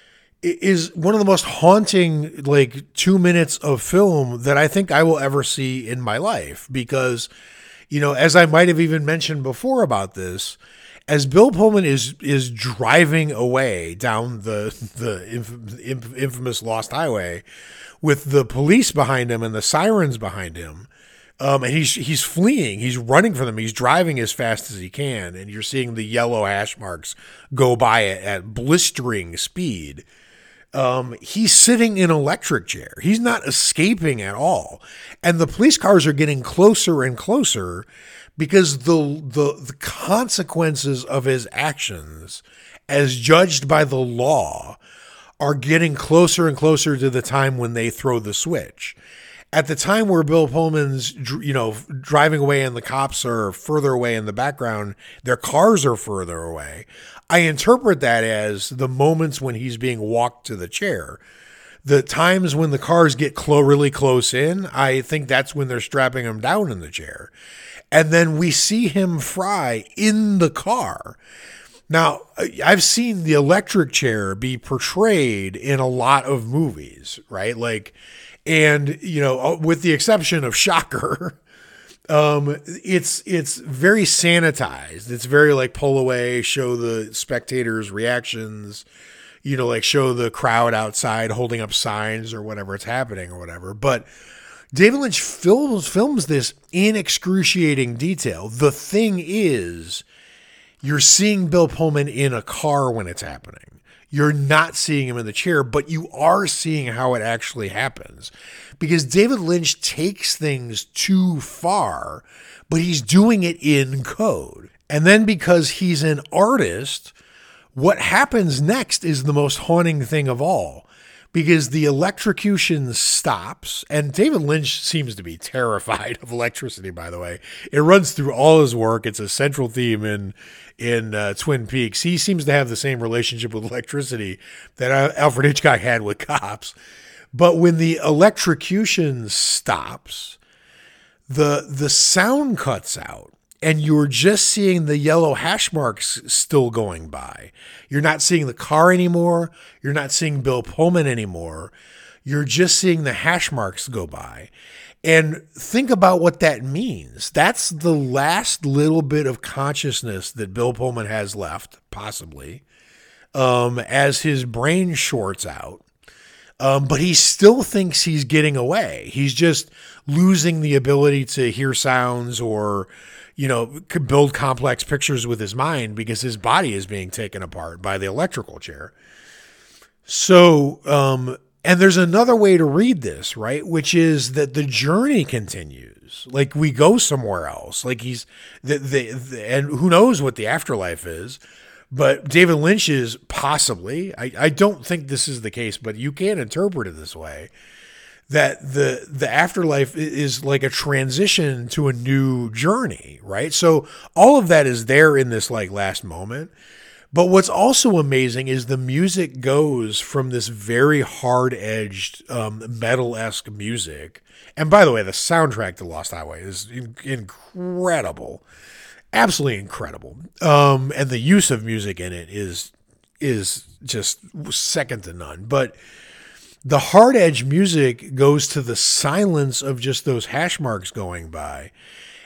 is one of the most haunting, 2 minutes of film that I think I will ever see in my life. Because, as I might have even mentioned before about this, as Bill Pullman is driving away down the infamous Lost Highway with the police behind him and the sirens behind him, and he's fleeing, he's running from them, he's driving as fast as he can, and you're seeing the yellow hash marks go by it at blistering speed. He's sitting in an electric chair. He's not escaping at all. And the police cars are getting closer and closer because the consequences of his actions, as judged by the law, are getting closer and closer to the time when they throw the switch. At the time where Bill Pullman's, driving away and the cops are further away in the background, their cars are further away. I interpret that as the moments when he's being walked to the chair. The times when the cars get really close in, I think that's when they're strapping him down in the chair. And then we see him fry in the car. Now, I've seen the electric chair be portrayed in a lot of movies, right? And, with the exception of Shocker, it's very sanitized. It's very pull away, show the spectators' reactions, show the crowd outside holding up signs or whatever it's happening or whatever. But David Lynch films this in excruciating detail. The thing is, you're seeing Bill Pullman in a car when it's happening. You're not seeing him in the chair, but you are seeing how it actually happens. Because David Lynch takes things too far, but he's doing it in code. And then because he's an artist, what happens next is the most haunting thing of all. Because the electrocution stops, and David Lynch seems to be terrified of electricity, by the way. It runs through all his work. It's a central theme in Twin Peaks. He seems to have the same relationship with electricity that Alfred Hitchcock had with cops. But when the electrocution stops, the sound cuts out. And you're just seeing the yellow hash marks still going by. You're not seeing the car anymore. You're not seeing Bill Pullman anymore. You're just seeing the hash marks go by. And think about what that means. That's the last little bit of consciousness that Bill Pullman has left, possibly, as his brain shorts out. But he still thinks he's getting away. He's just losing the ability to hear sounds or could build complex pictures with his mind because his body is being taken apart by the electrical chair. So, and there's another way to read this, right? Which is that the journey continues. We go somewhere else. He's and who knows what the afterlife is, but David Lynch is possibly, I don't think this is the case, but you can interpret it this way, that the afterlife is like a transition to a new journey, right? So all of that is there in this last moment. But what's also amazing is the music goes from this very hard-edged metal-esque music. And by the way, the soundtrack to Lost Highway is incredible, absolutely incredible. And the use of music in it is just second to none. But the hard edge music goes to the silence of just those hash marks going by.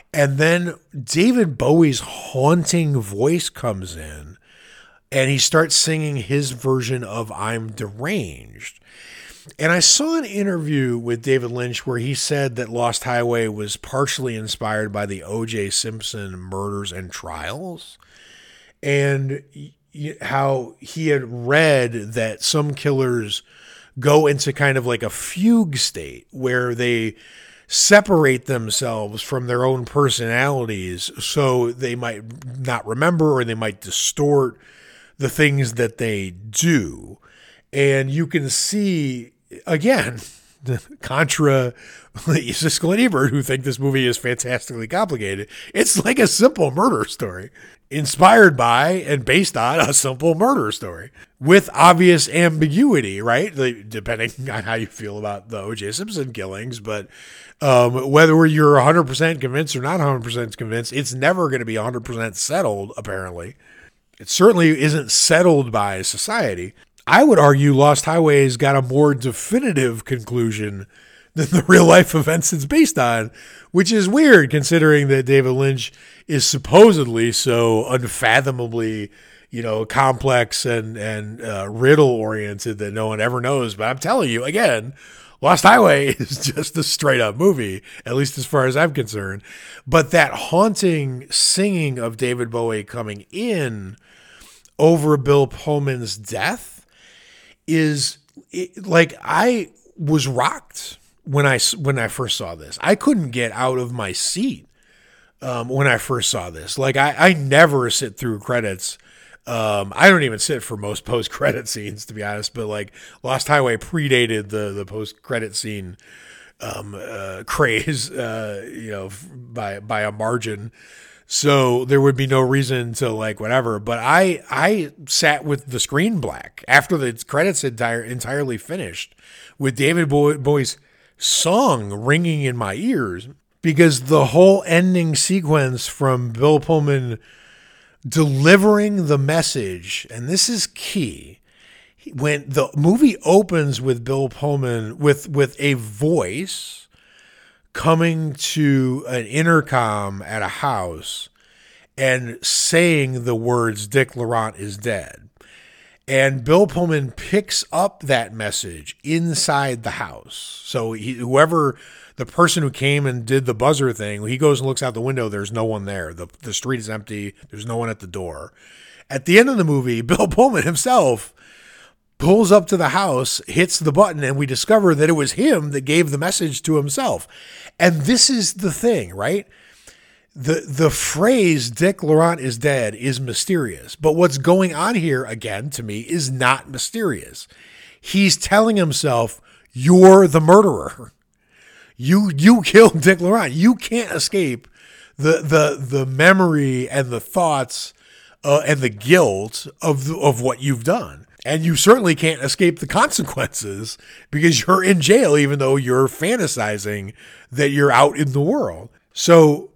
And then David Bowie's haunting voice comes in and he starts singing his version of I'm Deranged. And I saw an interview with David Lynch where he said that Lost Highway was partially inspired by the O.J. Simpson murders and trials, and how he had read that some killers go into kind of like a fugue state where they separate themselves from their own personalities so they might not remember or they might distort the things that they do. And you can see, again, contra Siskel and Ebert, who think this movie is fantastically complicated, it's like a simple murder story inspired by and based on a simple murder story with obvious ambiguity, right? Depending on how you feel about the O.J. Simpson killings. But whether you're 100% convinced or not 100% convinced, it's never going to be 100% settled, apparently. It certainly isn't settled by society. I would argue Lost Highway's got a more definitive conclusion than the real life events it's based on, which is weird considering that David Lynch is supposedly so unfathomably, complex and riddle oriented that no one ever knows. But I'm telling you again, Lost Highway is just a straight up movie, at least as far as I'm concerned. But that haunting singing of David Bowie coming in over Bill Pullman's death I was rocked when I first saw this. I couldn't get out of my seat when I first saw this. Like I never sit through credits. I don't even sit for most post-credit scenes, to be honest, but like Lost Highway predated the post-credit scene craze, by a margin. So there would be no reason to like whatever. But I sat with the screen black after the credits had entirely finished with David Bowie's song ringing in my ears, because the whole ending sequence from Bill Pullman delivering the message, and this is key, when the movie opens with Bill Pullman with a voice coming to an intercom at a house and saying the words, "Dick Laurent is dead." And Bill Pullman picks up that message inside the house. So the person who came and did the buzzer thing, he goes and looks out the window. There's no one there. The street is empty. There's no one at the door. At the end of the movie, Bill Pullman himself pulls up to the house, hits the button, and we discover that it was him that gave the message to himself. And this is the thing, right? The phrase "Dick Laurent is dead" is mysterious. But what's going on here, again, to me, is not mysterious. He's telling himself, you're the murderer. You killed Dick Laurent. You can't escape the memory and the thoughts and the guilt of what you've done. And you certainly can't escape the consequences because you're in jail, even though you're fantasizing that you're out in the world. So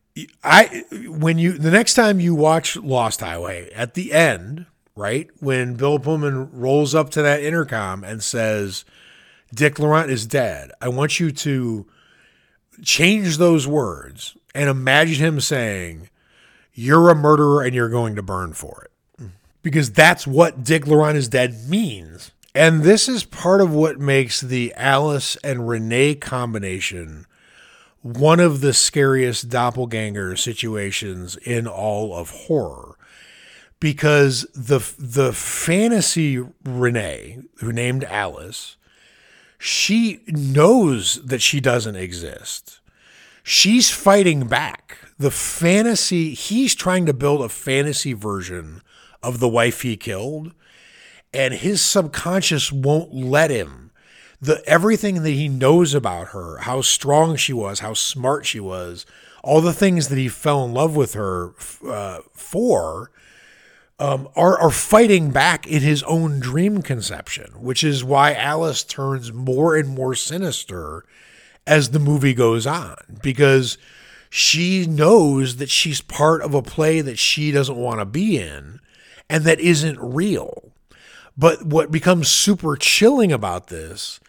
the next time you watch Lost Highway, at the end, right, when Bill Pullman rolls up to that intercom and says, "Dick Laurent is dead," I want you to change those words and imagine him saying, "You're a murderer and you're going to burn for it." Because that's what "Dick Laurent is dead" means. And this is part of what makes the Alice and Renee combination one of the scariest doppelganger situations in all of horror. Because the fantasy Renee, who named Alice, she knows that she doesn't exist. She's fighting back. The fantasy, he's trying to build a fantasy version of the wife he killed, and his subconscious won't let him. Everything that he knows about her, how strong she was, how smart she was, all the things that he fell in love with her for, are fighting back in his own dream conception, which is why Alice turns more and more sinister as the movie goes on, because she knows that she's part of a play that she doesn't want to be in and that isn't real. But what becomes super chilling about this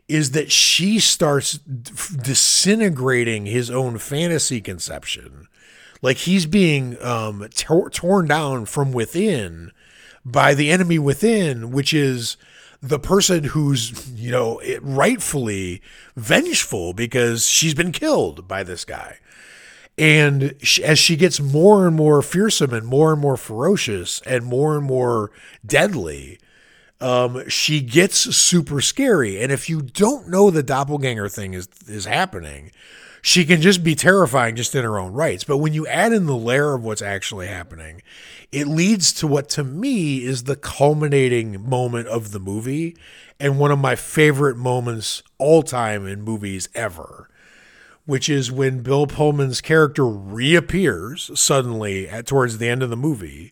is that she starts disintegrating his own fantasy conception. Like he's being torn down from within by the enemy within, which is the person who's, rightfully vengeful because she's been killed by this guy. And as she gets more and more fearsome and more ferocious and more deadly, she gets super scary. And if you don't know the doppelganger thing is happening, she can just be terrifying just in her own rights. But when you add in the layer of what's actually happening, it leads to what to me is the culminating moment of the movie and one of my favorite moments all time in movies ever, which is when Bill Pullman's character reappears suddenly towards the end of the movie,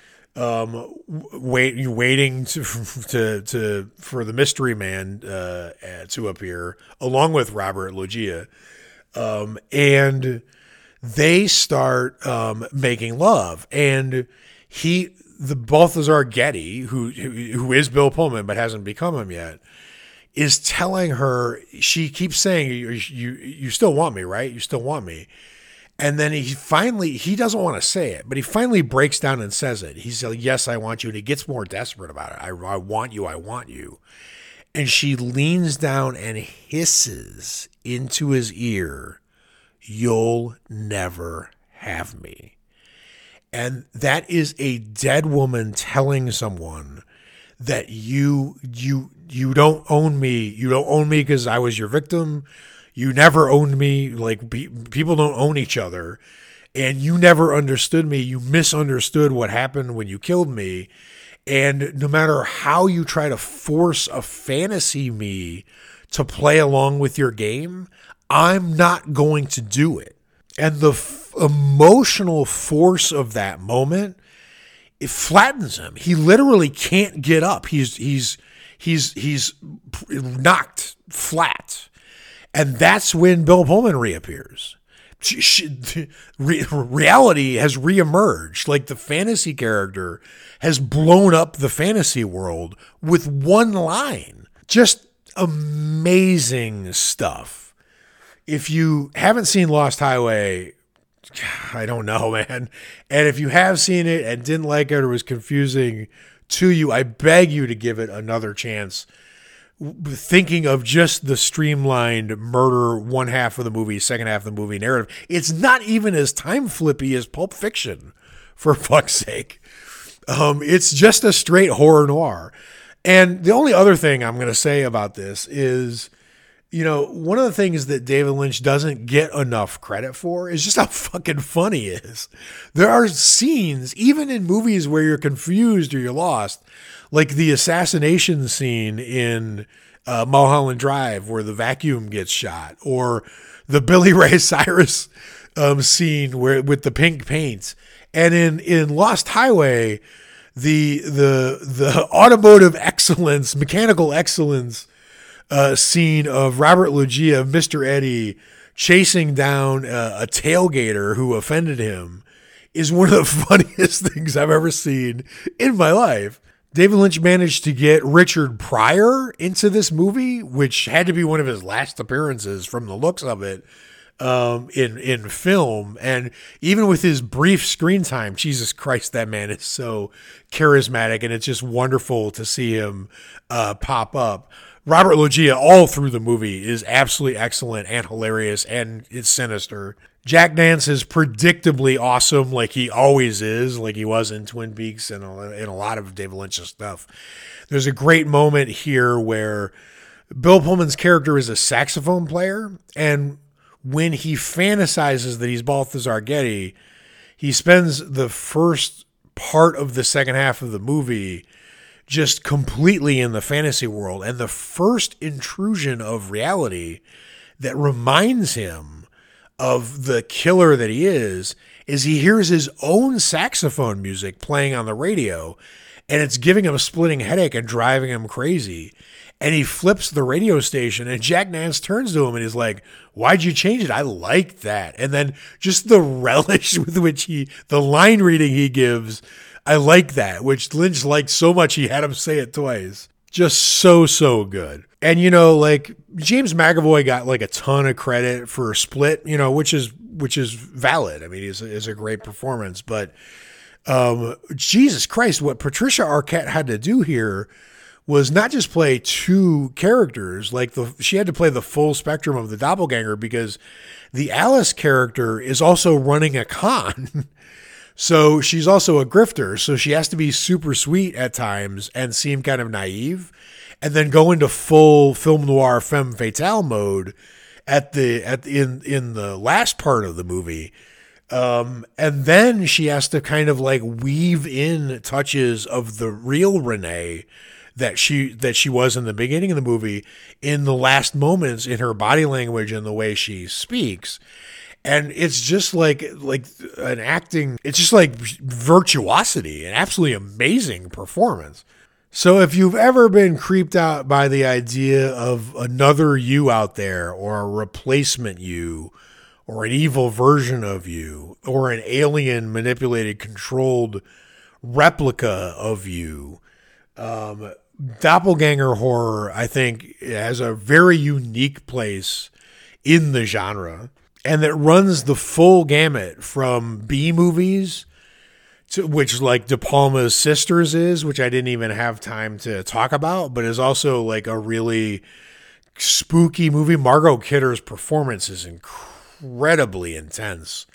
waiting for the mystery man to appear along with Robert Loggia. And they start making love, and Balthazar Getty, who is Bill Pullman but hasn't become him yet, is telling her, she keeps saying, you still want me, right? You still want me. And then he doesn't want to say it, but he finally breaks down and says it. He said, yes, I want you. And he gets more desperate about it. I want you. I want you. And she leans down and hisses into his ear, you'll never have me. And that is a dead woman telling someone that you don't own me. You don't own me because I was your victim. You never owned me. Like people don't own each other. And you never understood me. You misunderstood what happened when you killed me. And no matter how you try to force a fantasy me to play along with your game, I'm not going to do it. And the emotional force of that moment, it flattens him. He literally can't get up. He's knocked flat. And that's when Bill Pullman reappears. Reality has reemerged. Like the fantasy character has blown up the fantasy world with one line. Just amazing stuff. If you haven't seen Lost Highway, I don't know, man. And if you have seen it and didn't like it or was confusing to you, I beg you to give it another chance. Thinking of just the streamlined murder one half of the movie, second half of the movie narrative. It's not even as time flippy as Pulp Fiction, for fuck's sake. It's just a straight horror noir. And the only other thing I'm going to say about this is, one of the things that David Lynch doesn't get enough credit for is just how fucking funny he is. There are scenes, even in movies where you're confused or you're lost, like the assassination scene in Mulholland Drive where the vacuum gets shot, or the Billy Ray Cyrus scene with the pink paint. And in Lost Highway, the automotive excellence, mechanical excellence scene of Robert Loggia, Mr. Eddie, chasing down a tailgater who offended him is one of the funniest things I've ever seen in my life. David Lynch managed to get Richard Pryor into this movie, which had to be one of his last appearances from the looks of it in film. And even with his brief screen time, Jesus Christ, that man is so charismatic, and it's just wonderful to see him pop up. Robert Loggia all through the movie is absolutely excellent and hilarious, and it's sinister. Jack Nance is predictably awesome, like he always is, like he was in Twin Peaks and in a lot of David Lynch's stuff. There's a great moment here where Bill Pullman's character is a saxophone player, and when he fantasizes that he's Balthazar Getty, he spends the first part of the second half of the movie just completely in the fantasy world. And the first intrusion of reality that reminds him of the killer that he is he hears his own saxophone music playing on the radio, and it's giving him a splitting headache and driving him crazy. And he flips the radio station, and Jack Nance turns to him and he's like, why'd you change it? I like that. And then just the relish with which the line reading he gives, I like that, which Lynch liked so much he had him say it twice. Just so good. And, you know, like James McAvoy got like a ton of credit for Split, you know, which is valid. I mean, it's a great performance, but Jesus Christ, what Patricia Arquette had to do here was not just play two characters, like she had to play the full spectrum of the doppelganger, because the Alice character is also running a con. So she's also a grifter. So she has to be super sweet at times and seem kind of naive, and then go into full film noir femme fatale mode in the last part of the movie. And then she has to kind of like weave in touches of the real Renee that she was in the beginning of the movie in the last moments in her body language and the way she speaks. And it's just like an acting, it's just like virtuosity, an absolutely amazing performance. So if you've ever been creeped out by the idea of another you out there, or a replacement you, or an evil version of you, or an alien manipulated, controlled replica of you, doppelganger horror, I think, has a very unique place in the genre. And that runs the full gamut from B movies, to which like De Palma's Sisters is, which I didn't even have time to talk about, but is also like a really spooky movie. Margot Kidder's performance is incredibly intense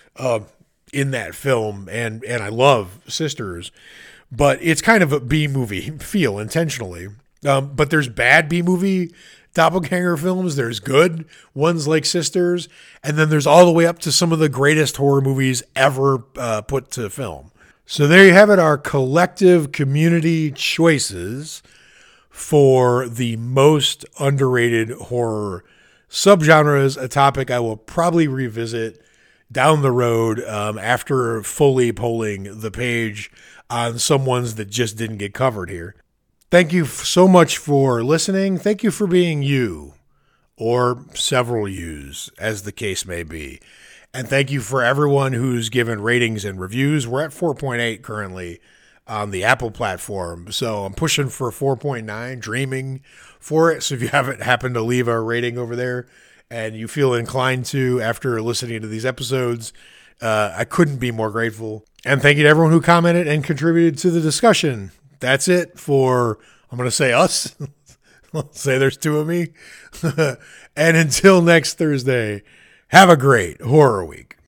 in that film, and I love Sisters, but it's kind of a B movie feel intentionally. But there's bad B movie doppelganger films. There's good ones like Sisters, and then there's all the way up to some of the greatest horror movies ever put to film. So there you have it, our collective community choices for the most underrated horror subgenres, a topic I will probably revisit down the road after fully polling the page on some ones that just didn't get covered here. Thank you so much for listening. Thank you for being you, or several yous, as the case may be. And thank you for everyone who's given ratings and reviews. We're at 4.8 currently on the Apple platform, so I'm pushing for 4.9, dreaming for it. So if you haven't happened to leave a rating over there and you feel inclined to after listening to these episodes, I couldn't be more grateful. And thank you to everyone who commented and contributed to the discussion. That's it for, I'm going to say us. I'll say there's two of me. And until next Thursday, have a great horror week.